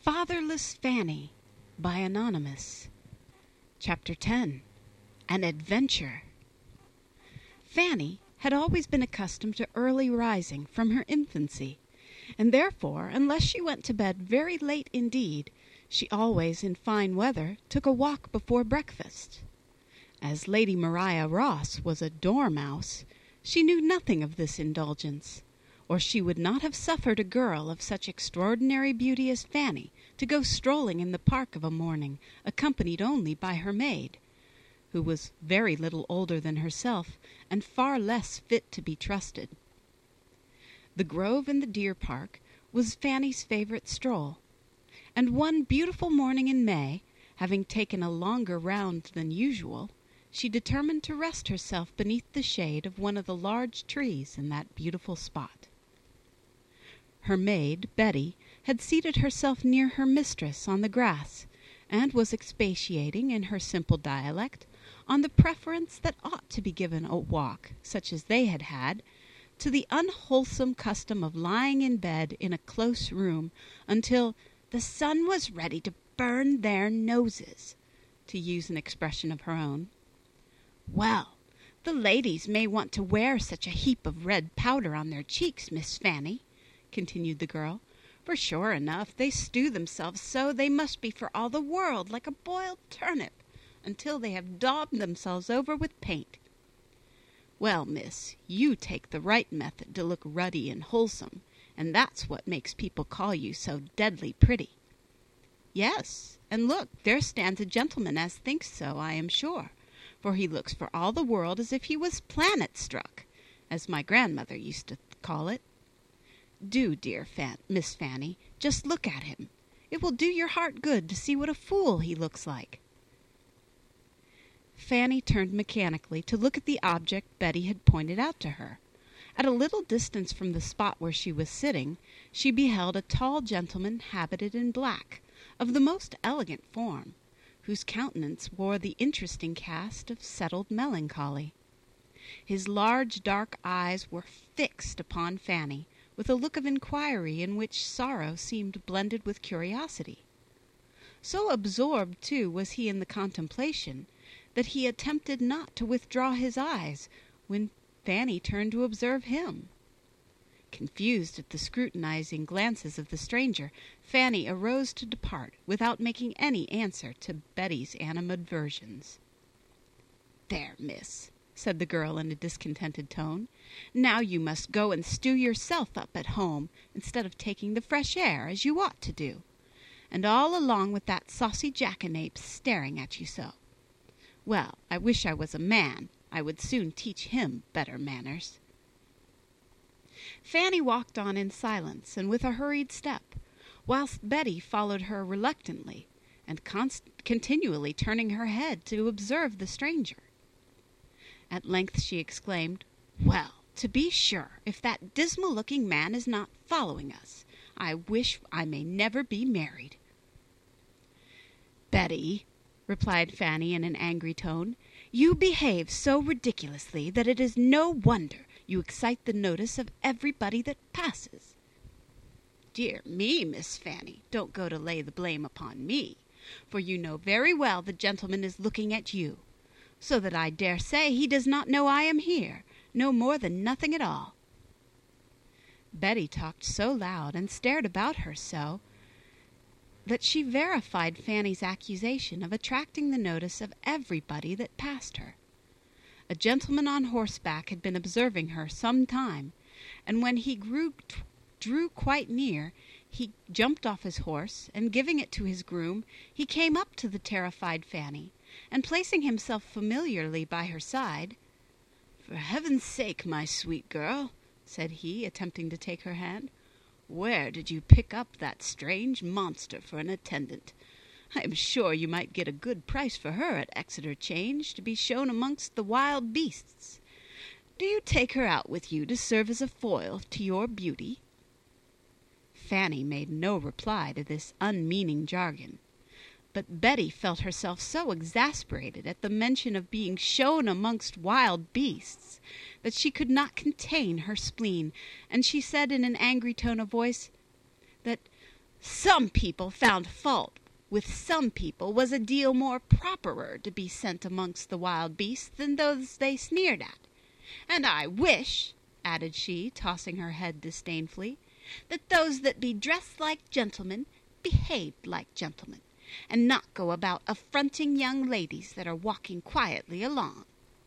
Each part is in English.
Fatherless Fanny by Anonymous. Chapter 10. An Adventure. Fanny had always been accustomed to early rising from her infancy, and therefore, unless she went to bed very late indeed, she always, in fine weather, took a walk before breakfast. As Lady Maria Ross was a dormouse, she knew nothing of this indulgence, or she would not have suffered a girl of such extraordinary beauty as Fanny to go strolling in the park of a morning, accompanied only by her maid, who was very little older than herself, and far less fit to be trusted. The grove in the deer park was Fanny's favourite stroll, and one beautiful morning in May, having taken a longer round than usual, she determined to rest herself beneath the shade of one of the large trees in that beautiful spot. Her maid, Betty, had seated herself near her mistress on the grass, and was expatiating in her simple dialect on the preference that ought to be given a walk, such as they had had, to the unwholesome custom of lying in bed in a close room until the sun was ready to burn their noses, to use an expression of her own. "Well, the ladies may want to wear such a heap of red powder on their cheeks, Miss Fanny," continued the girl, "for sure enough they stew themselves so they must be for all the world like a boiled turnip, until they have daubed themselves over with paint. Well, miss, you take the right method to look ruddy and wholesome, and that's what makes people call you so deadly pretty. Yes, and look, there stands a gentleman as thinks so, I am sure, for he looks for all the world as if he was planet-struck, as my grandmother used to call it. Do, dear Miss Fanny, just look at him. It will do your heart good to see what a fool he looks like." Fanny turned mechanically to look at the object Betty had pointed out to her. At a little distance from the spot where she was sitting, she beheld a tall gentleman habited in black, of the most elegant form, whose countenance wore the interesting cast of settled melancholy. His large dark eyes were fixed upon Fanny, with a look of inquiry in which sorrow seemed blended with curiosity. So absorbed, too, was he in the contemplation, that he attempted not to withdraw his eyes when Fanny turned to observe him. Confused at the scrutinizing glances of the stranger, Fanny arose to depart, without making any answer to Betty's animadversions. "There, miss," said the girl in a discontented tone, "now you must go and stew yourself up at home, instead of taking the fresh air, as you ought to do, and all along with that saucy jackanapes staring at you so. Well, I wish I was a man. I would soon teach him better manners." Fanny walked on in silence and with a hurried step, whilst Betty followed her reluctantly, and continually turning her head to observe the stranger. At length she exclaimed, "Well, to be sure, if that dismal-looking man is not following us, I wish I may never be married." "Betty," replied Fanny in an angry tone, "you behave so ridiculously that it is no wonder you excite the notice of everybody that passes." "Dear me, Miss Fanny, don't go to lay the blame upon me, for you know very well the gentleman is looking at you, so that I dare say he does not know I am here, no more than nothing at all." Betty talked so loud and stared about her so that she verified Fanny's accusation of attracting the notice of everybody that passed her. A gentleman on horseback had been observing her some time, and when he drew quite near, he jumped off his horse, and giving it to his groom, he came up to the terrified Fanny, and placing himself familiarly by her side, "For heaven's sake, my sweet girl," said he, attempting to take her hand, "where did you pick up that strange monster for an attendant? I am sure you might get a good price for her at Exeter Change, to be shown amongst the wild beasts. Do you take her out with you to serve as a foil to your beauty?" Fanny made no reply to this unmeaning jargon, but Betty felt herself so exasperated at the mention of being shown amongst wild beasts that she could not contain her spleen, and she said in an angry tone of voice, "That Some people found fault with some people was a deal more properer to be sent amongst the wild beasts than those they sneered at. And I wish," added she, tossing her head disdainfully, "that those that be dressed like gentlemen behaved like gentlemen, and not go about affronting young ladies that are walking quietly along."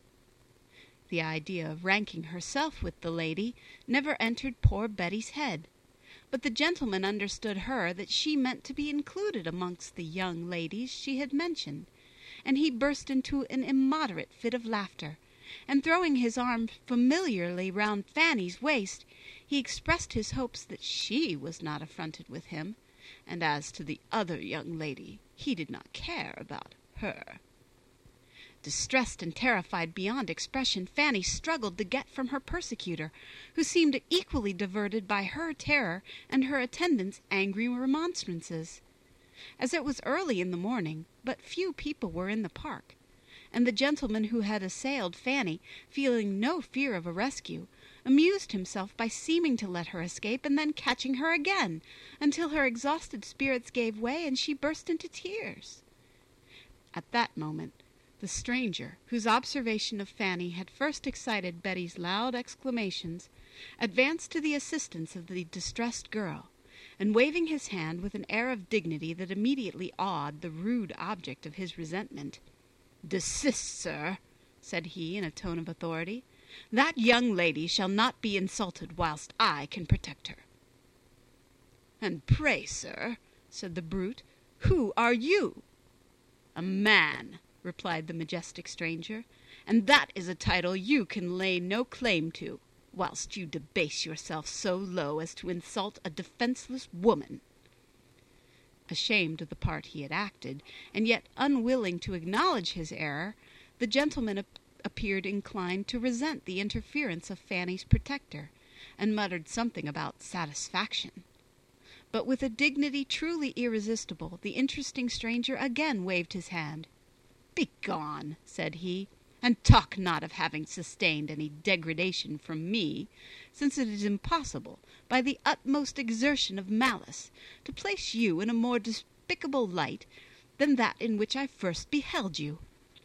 The idea of ranking herself with the lady never entered poor Betty's head, but the gentleman understood her that she meant to be included amongst the young ladies she had mentioned, and he burst into an immoderate fit of laughter, and throwing his arm familiarly round Fanny's waist, he expressed his hopes that she was not affronted with him, and as to the other young lady, he did not care about her. Distressed and terrified beyond expression, Fanny struggled to get from her persecutor, who seemed equally diverted by her terror and her attendant's angry remonstrances. As it was early in the morning, but few people were in the park, and the gentleman who had assailed Fanny, feeling no fear of a rescue, amused himself by seeming to let her escape and then catching her again, until her exhausted spirits gave way and she burst into tears. At that moment, the stranger, whose observation of Fanny had first excited Betty's loud exclamations, advanced to the assistance of the distressed girl, and waving his hand with an air of dignity that immediately awed the rude object of his resentment, "Desist, sir," said he, in a tone of authority. "That young lady shall not be insulted whilst I can protect her." "And pray, sir," said the brute, "who are you?" "A man," replied the majestic stranger, "and that is a title you can lay no claim to, whilst you debase yourself so low as to insult a defenceless woman." Ashamed of the part he had acted, and yet unwilling to acknowledge his error, the gentleman appeared inclined to resent the interference of Fanny's protector, and muttered something about satisfaction. But with a dignity truly irresistible, the interesting stranger again waved his hand. "Begone," said he, "and talk not of having sustained any degradation from me, since it is impossible, by the utmost exertion of malice, to place you in a more despicable light than that in which I first beheld you."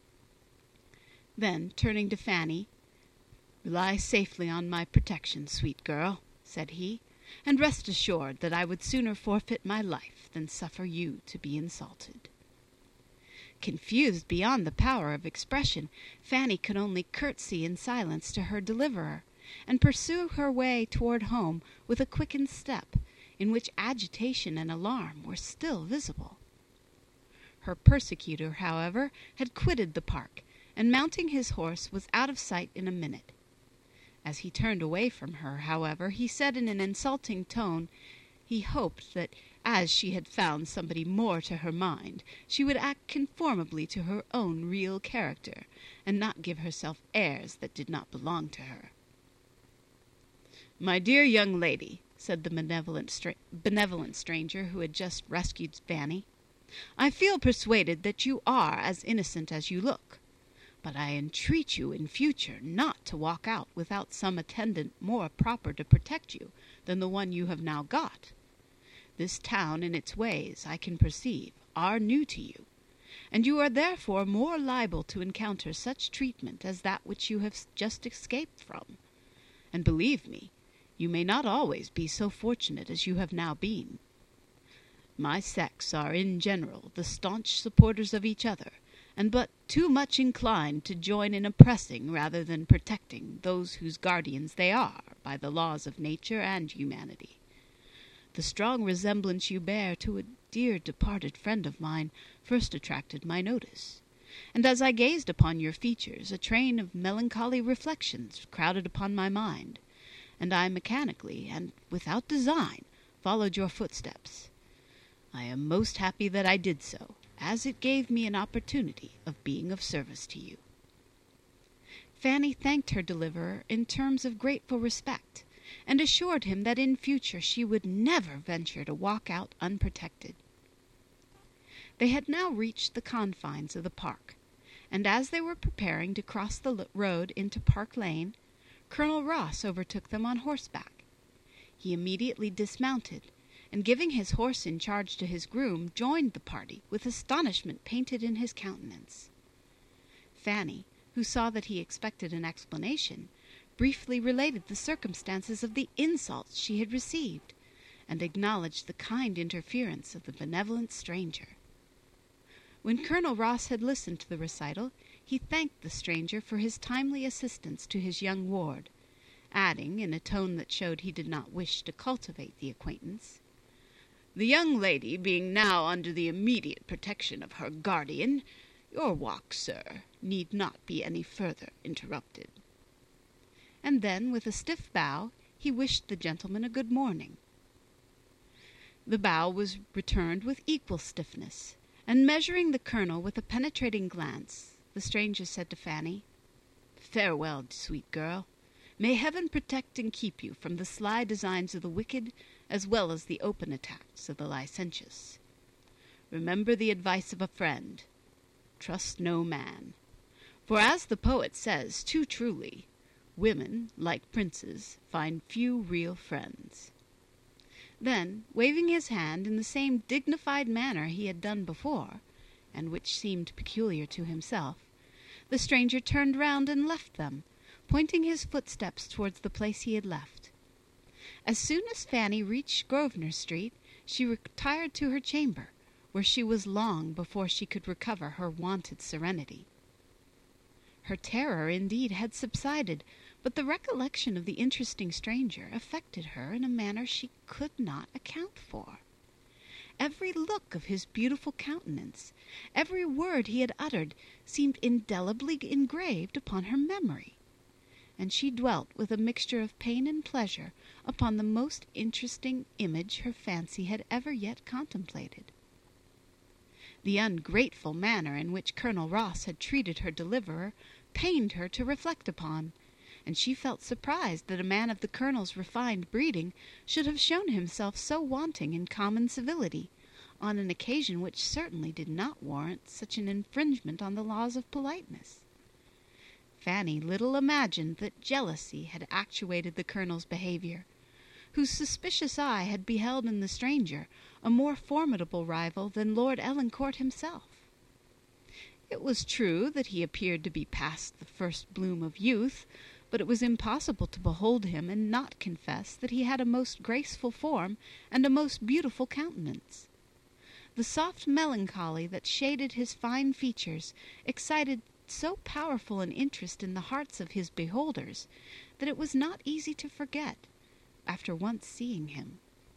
Then, turning to Fanny, "Rely safely on my protection, sweet girl," said he, "and rest assured that I would sooner forfeit my life than suffer you to be insulted." Confused beyond the power of expression, Fanny could only curtsy in silence to her deliverer, and pursue her way toward home with a quickened step, in which agitation and alarm were still visible. Her persecutor, however, had quitted the park, and mounting his horse was out of sight in a minute. As he turned away from her, however, he said in an insulting tone, he hoped that as she had found somebody more to her mind, she would act conformably to her own real character, and not give herself airs that did not belong to her. "My dear young lady," said the benevolent stranger who had just rescued Fanny, "I feel persuaded that you are as innocent as you look, but I entreat you in future not to walk out without some attendant more proper to protect you than the one you have now got. This town and its ways, I can perceive, are new to you, and you are therefore more liable to encounter such treatment as that which you have just escaped from. And believe me, you may not always be so fortunate as you have now been. My sex are in general the staunch supporters of each other, and but too much inclined to join in oppressing rather than protecting those whose guardians they are by the laws of nature and humanity. The strong resemblance you bear to a dear departed friend of mine first attracted my notice, and as I gazed upon your features, a train of melancholy reflections crowded upon my mind, and I mechanically, and without design, followed your footsteps. I am most happy that I did so, as it gave me an opportunity of being of service to you." Fanny thanked her deliverer in terms of grateful respect, and assured him that in future she would never venture to walk out unprotected. They had now reached the confines of the park, and as they were preparing to cross the road into Park Lane, Colonel Ross overtook them on horseback. He immediately dismounted, and giving his horse in charge to his groom, joined the party with astonishment painted in his countenance. Fanny, who saw that he expected an explanation, briefly related the circumstances of the insults she had received, and acknowledged the kind interference of the benevolent stranger. When Colonel Ross had listened to the recital, he thanked the stranger for his timely assistance to his young ward, adding, in a tone that showed he did not wish to cultivate the acquaintance, "The young lady being now under the immediate protection of her guardian, your walk, sir, need not be any further interrupted." And then, with a stiff bow, he wished the gentleman a good morning. The bow was returned with equal stiffness, and measuring the colonel with a penetrating glance, the stranger said to Fanny, "Farewell, sweet girl. May heaven protect and keep you from the sly designs of the wicked, as well as the open attacks of the licentious. Remember the advice of a friend. Trust no man. For as the poet says too truly, women, like princes, find few real friends." Then, waving his hand in the same dignified manner he had done before, and which seemed peculiar to himself, the stranger turned round and left them, pointing his footsteps towards the place he had left. As soon as Fanny reached Grosvenor Street, she retired to her chamber, where she was long before she could recover her wonted serenity. Her terror, indeed, had subsided, but the recollection of the interesting stranger affected her in a manner she could not account for. Every look of his beautiful countenance, every word he had uttered, seemed indelibly engraved upon her memory, and she dwelt with a mixture of pain and pleasure upon the most interesting image her fancy had ever yet contemplated. The ungrateful manner in which Colonel Ross had treated her deliverer pained her to reflect upon, and she felt surprised that a man of the colonel's refined breeding should have shown himself so wanting in common civility, on an occasion which certainly did not warrant such an infringement on the laws of politeness. Fanny little imagined that jealousy had actuated the colonel's behavior, whose suspicious eye had beheld in the stranger a more formidable rival than Lord Ellencourt himself. It was true that he appeared to be past the first bloom of youth, but it was impossible to behold him and not confess that he had a most graceful form and a most beautiful countenance. The soft melancholy that shaded his fine features excited so powerful an interest in the hearts of his beholders that it was not easy to forget, after once seeing him.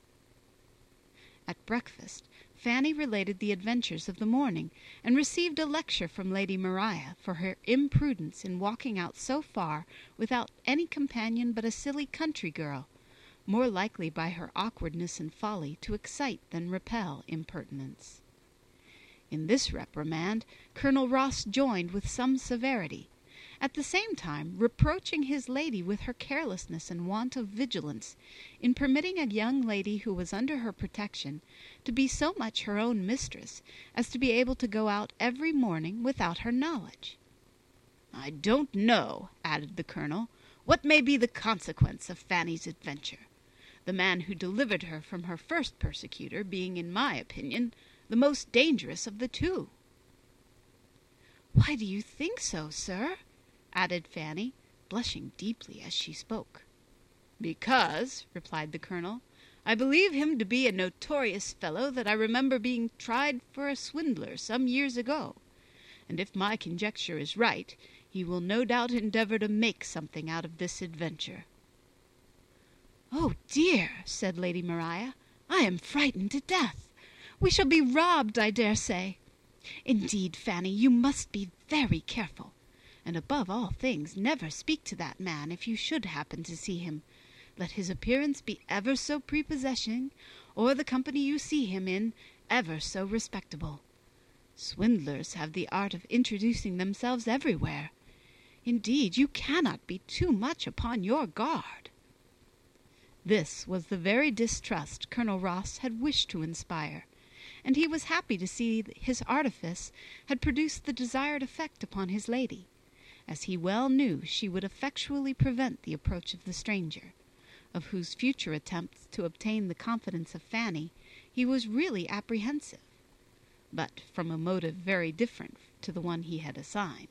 At breakfast, Fanny related the adventures of the morning, and received a lecture from Lady Maria for her imprudence in walking out so far without any companion but a silly country girl, more likely by her awkwardness and folly to excite than repel impertinence. In this reprimand Colonel Ross joined with some severity, at the same time reproaching his lady with her carelessness and want of vigilance in permitting a young lady who was under her protection to be so much her own mistress as to be able to go out every morning without her knowledge. "I don't know," added the colonel, "what may be the consequence of Fanny's adventure, the man who delivered her from her first persecutor being, in my opinion, the most dangerous of the two." "Why do you think so, sir?" added Fanny, blushing deeply as she spoke. "Because," replied the colonel, "I believe him to be a notorious fellow that I remember being tried for a swindler some years ago, and if my conjecture is right, he will no doubt endeavour to make something out of this adventure." "Oh dear," said Lady Maria, "I am frightened to death. We shall be robbed, I dare say. Indeed, Fanny, you must be very careful, and above all things never speak to that man if you should happen to see him, let his appearance be ever so prepossessing, or the company you see him in ever so respectable. Swindlers have the art of introducing themselves everywhere. Indeed, you cannot be too much upon your guard." This was the very distrust Colonel Ross had wished to inspire, and he was happy to see that his artifice had produced the desired effect upon his lady, as he well knew she would effectually prevent the approach of the stranger, of whose future attempts to obtain the confidence of Fanny he was really apprehensive, but from a motive very different to the one he had assigned.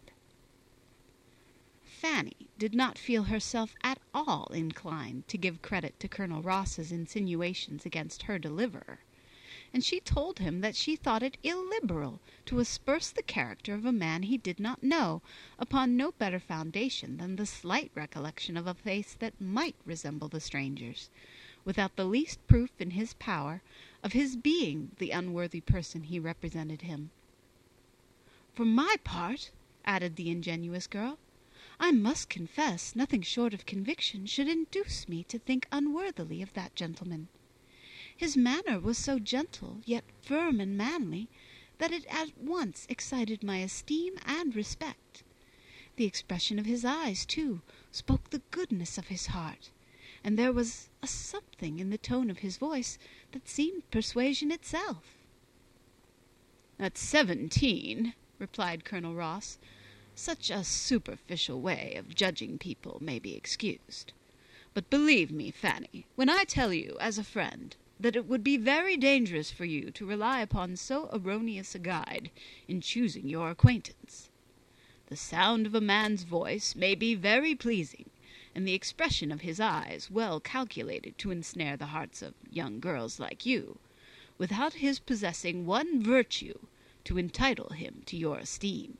Fanny did not feel herself at all inclined to give credit to Colonel Ross's insinuations against her deliverer, and she told him that she thought it illiberal to asperse the character of a man he did not know upon no better foundation than the slight recollection of a face that might resemble the stranger's, without the least proof in his power of his being the unworthy person he represented him. "For my part," added the ingenuous girl, "I must confess nothing short of conviction should induce me to think unworthily of that gentleman. His manner was so gentle, yet firm and manly, that it at once excited my esteem and respect. The expression of his eyes, too, spoke the goodness of his heart, and there was a something in the tone of his voice that seemed persuasion itself." "At 17," replied Colonel Ross, "such a superficial way of judging people may be excused. But believe me, Fanny, when I tell you, as a friend, that it would be very dangerous for you to rely upon so erroneous a guide in choosing your acquaintance. The sound of a man's voice may be very pleasing, and the expression of his eyes well calculated to ensnare the hearts of young girls like you, without his possessing one virtue to entitle him to your esteem."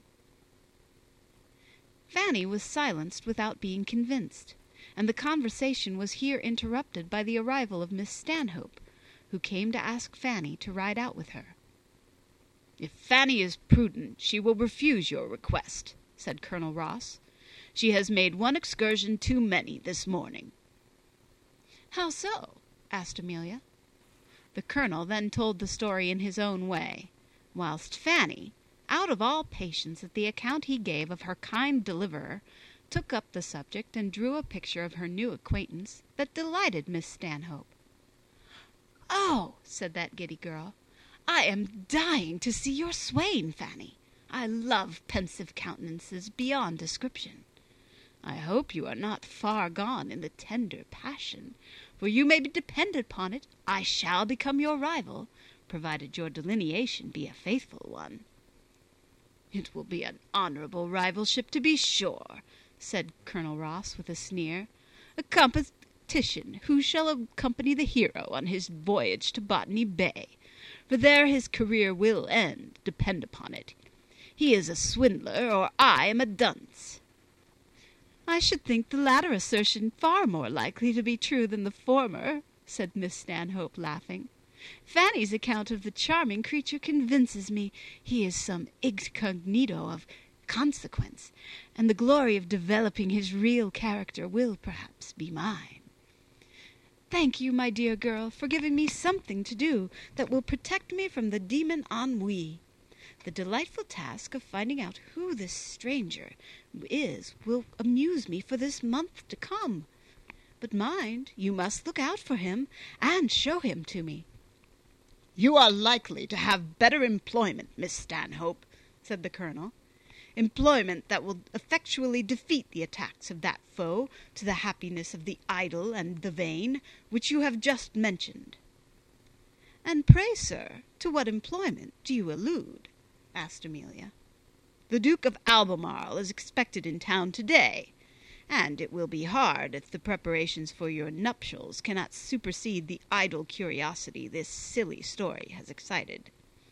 Fanny was silenced without being convinced, and the conversation was here interrupted by the arrival of Miss Stanhope, who came to ask Fanny to ride out with her. "If Fanny is prudent, she will refuse your request," said Colonel Ross. "She has made one excursion too many this morning." "How so?" asked Amelia. The colonel then told the story in his own way, whilst Fanny, out of all patience at the account he gave of her kind deliverer, took up the subject and drew a picture of her new acquaintance that delighted Miss Stanhope. "Oh," said that giddy girl, "I am dying to see your swain, Fanny. I love pensive countenances beyond description. I hope you are not far gone in the tender passion, for you may depend upon it I shall become your rival, provided your delineation be a faithful one." "It will be an honourable rivalship, to be sure," said Colonel Ross with a sneer. "A competition who shall accompany the hero on his voyage to Botany Bay, for there his career will end, depend upon it. He is a swindler, or I am a dunce." "I should think the latter assertion far more likely to be true than the former," said Miss Stanhope, laughing. "Fanny's account of the charming creature convinces me he is some incognito of consequence, and the glory of developing his real character will perhaps be mine. Thank you, my dear girl, for giving me something to do that will protect me from the demon ennui. The delightful task of finding out who this stranger is will amuse me for this month to come. But mind, you must look out for him, and show him to me." "You are likely to have better employment, Miss Stanhope," said the colonel, "employment that will effectually defeat the attacks of that foe to the happiness of the idle and the vain, which you have just mentioned." "And pray, sir, to what employment do you allude?" asked Amelia. "The Duke of Albemarle is expected in town to-day, and it will be hard if the preparations for your nuptials cannot supersede the idle curiosity this silly story has excited."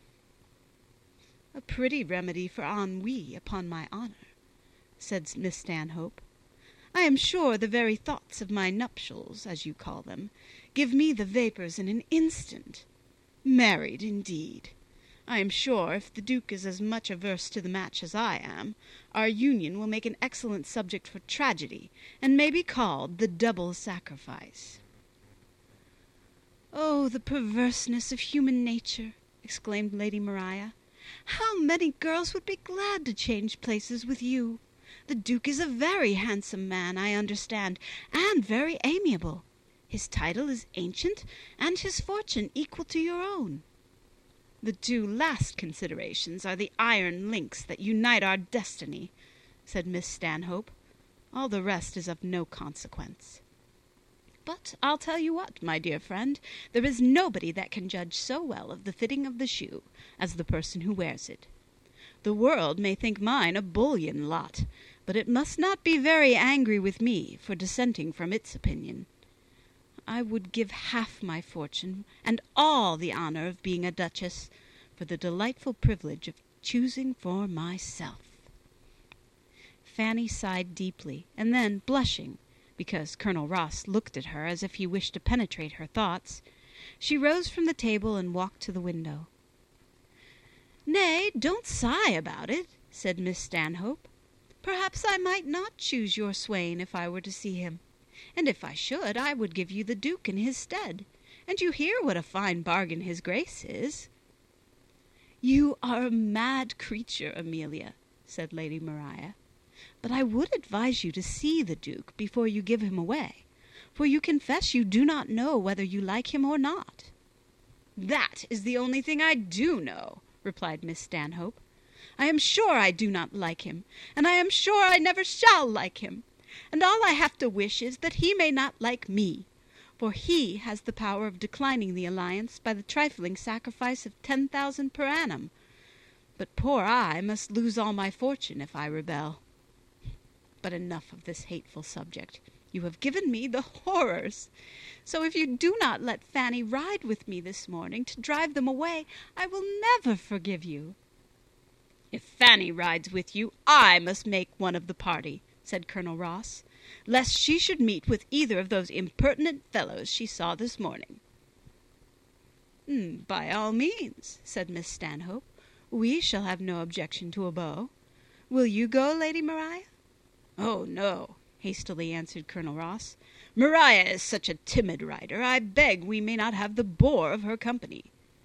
"A pretty remedy for ennui, upon my honour," said Miss Stanhope. "I am sure the very thoughts of my nuptials, as you call them, give me the vapours in an instant. Married, indeed! I am sure, if the Duke is as much averse to the match as I am, our union will make an excellent subject for tragedy, and may be called the double sacrifice." "Oh, the perverseness of human nature!" exclaimed Lady Maria. "How many girls would be glad to change places with you! The Duke is a very handsome man, I understand, and very amiable. His title is ancient, and his fortune equal to your own. The two last considerations are the iron links that unite our destiny," said Miss Stanhope. "All the rest is of no consequence." But I'll tell you what, my dear friend, there is nobody that can judge so well of the fitting of the shoe as the person who wears it. The world may think mine a bullion lot, but it must not be very angry with me for dissenting from its opinion. I would give half my fortune and all the honour of being a duchess for the delightful privilege of choosing for myself." Fanny sighed deeply, and then, blushing, because Colonel Ross looked at her as if he wished to penetrate her thoughts, she rose from the table and walked to the window. "Nay, don't sigh about it," said Miss Stanhope. "Perhaps I might not choose your swain if I were to see him, and if I should, I would give you the Duke in his stead, and you hear what a fine bargain his Grace is." "You are a mad creature, Amelia," said Lady Maria, "but I would advise you to see the Duke before you give him away, for you confess you do not know whether you like him or not." "That is the only thing I do know," replied Miss Stanhope. "I am sure I do not like him, and I am sure I never shall like him, and all I have to wish is that he may not like me, for he has the power of declining the alliance by the trifling sacrifice of 10,000 per annum, but poor I must lose all my fortune if I rebel. But enough of this hateful subject. You have given me the horrors. So if you do not let Fanny ride with me this morning to drive them away, I will never forgive you." "If Fanny rides with you, I must make one of the party," said Colonel Ross, "lest she should meet with either of those impertinent fellows she saw this morning." "By all means," said Miss Stanhope. "We shall have no objection to a beau. Will you go, Lady Maria?" "Oh, no," hastily answered Colonel Ross. "Maria is such a timid rider, I beg we may not have the bore of her company."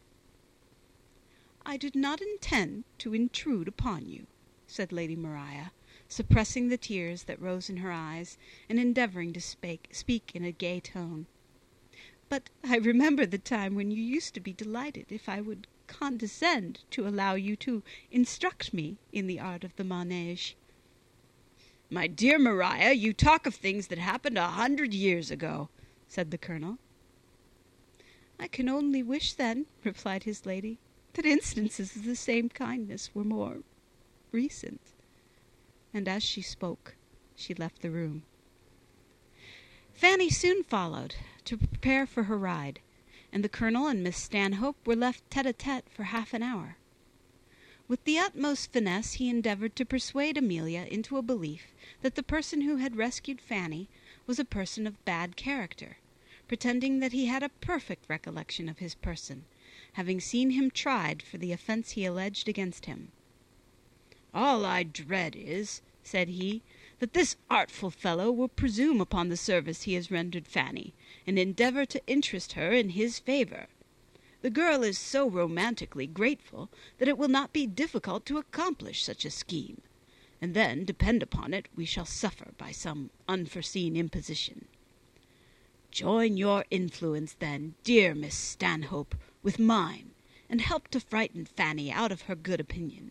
"I did not intend to intrude upon you," said Lady Maria, suppressing the tears that rose in her eyes, and endeavouring to speak in a gay tone. "But I remember the time when you used to be delighted if I would condescend to allow you to instruct me in the art of the manège." "My dear Maria, you talk of things that happened 100 years ago," said the Colonel. "I can only wish then," replied his lady, "that instances of the same kindness were more recent." And as she spoke, she left the room. Fanny soon followed, to prepare for her ride, and the Colonel and Miss Stanhope were left tête-à-tête for half an hour. With the utmost finesse he endeavoured to persuade Amelia into a belief that the person who had rescued Fanny was a person of bad character, pretending that he had a perfect recollection of his person, having seen him tried for the offence he alleged against him. "All I dread is," said he, "that this artful fellow will presume upon the service he has rendered Fanny, and endeavour to interest her in his favour. The girl is so romantically grateful that it will not be difficult to accomplish such a scheme, and then, depend upon it, we shall suffer by some unforeseen imposition. Join your influence, then, dear Miss Stanhope, with mine, and help to frighten Fanny out of her good opinion."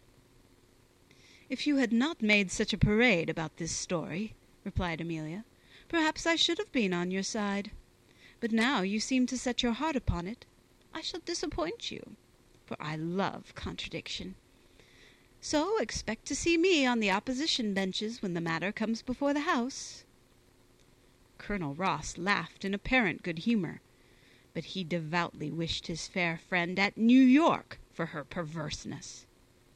"If you had not made such a parade about this story," replied Amelia, "perhaps I should have been on your side. But now you seem to set your heart upon it, I shall disappoint you, for I love contradiction. So expect to see me on the opposition benches when the matter comes before the House." Colonel Ross laughed in apparent good humour, but he devoutly wished his fair friend at New York for her perverseness.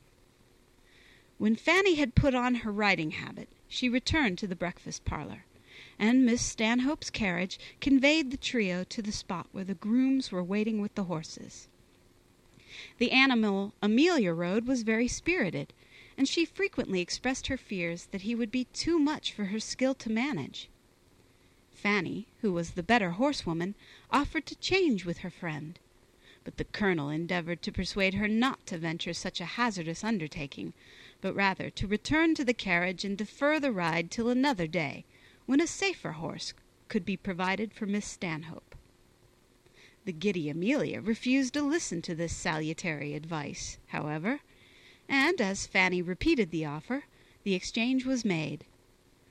When Fanny had put on her riding habit, she returned to the breakfast parlour, and Miss Stanhope's carriage conveyed the trio to the spot where the grooms were waiting with the horses. The animal Amelia rode was very spirited, and she frequently expressed her fears that he would be too much for her skill to manage. Fanny, who was the better horsewoman, offered to change with her friend, but the Colonel endeavoured to persuade her not to venture such a hazardous undertaking, but rather to return to the carriage and defer the ride till another day, when a safer horse could be provided for Miss Stanhope. The giddy Amelia refused to listen to this salutary advice, however, and as Fanny repeated the offer, the exchange was made.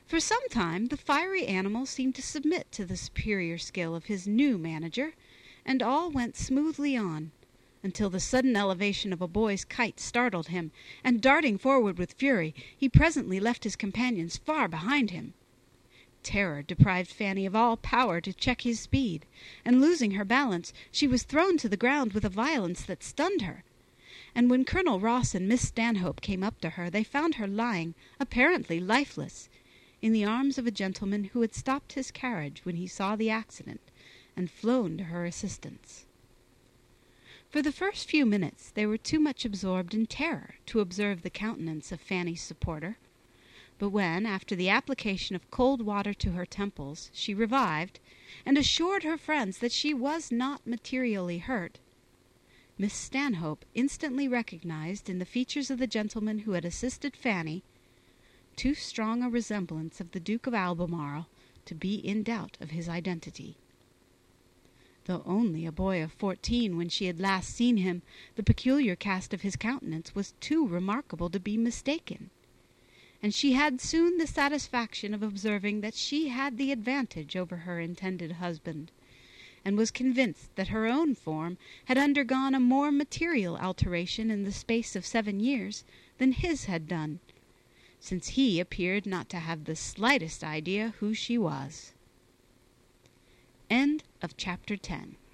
For some time the fiery animal seemed to submit to the superior skill of his new manager, and all went smoothly on, until the sudden elevation of a boy's kite startled him, and darting forward with fury, he presently left his companions far behind him. Terror deprived Fanny of all power to check his speed, and losing her balance, she was thrown to the ground with a violence that stunned her. And when Colonel Ross and Miss Stanhope came up to her, they found her lying, apparently lifeless, in the arms of a gentleman who had stopped his carriage when he saw the accident, and flown to her assistance. For the first few minutes they were too much absorbed in terror to observe the countenance of Fanny's supporter; but when, after the application of cold water to her temples, she revived, and assured her friends that she was not materially hurt, Miss Stanhope instantly recognized in the features of the gentleman who had assisted Fanny too strong a resemblance of the Duke of Albemarle to be in doubt of his identity. Though only a boy of 14 when she had last seen him, the peculiar cast of his countenance was too remarkable to be mistaken, and she had soon the satisfaction of observing that she had the advantage over her intended husband, and was convinced that her own form had undergone a more material alteration in the space of 7 years than his had done, since he appeared not to have the slightest idea who she was. End of chapter 10.